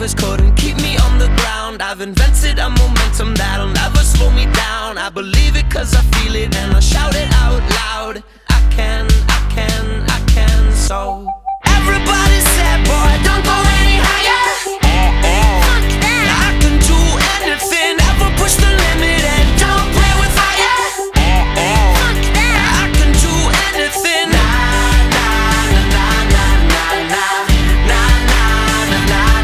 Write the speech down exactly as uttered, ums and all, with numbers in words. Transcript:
rivers couldn't keep me on the ground. I've invented a momentum that'll never slow me down. I believe it cause I feel it and I